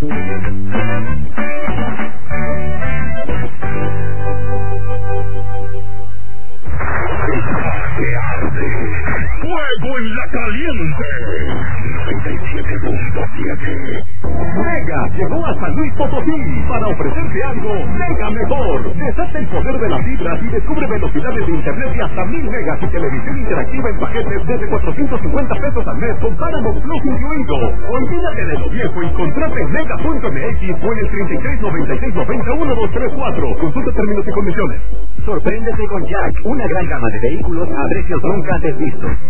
Fuego en la caliente. 97.7. Mega llegó a San Luis Potosí para ofrecerte algo mega mejor. Desata el poder de las fibras y descubre velocidades de internet de hasta 1000 megas y televisión interactiva en paquetes desde 450 pesos al mes con Paramount Plus incluido. Olvídate de lo viejo y contrate en mega.mx o en el 3696901234. Consulta términos y condiciones. Sorpréndete con Jack, una gran gama de vehículos a precios nunca antes vistos.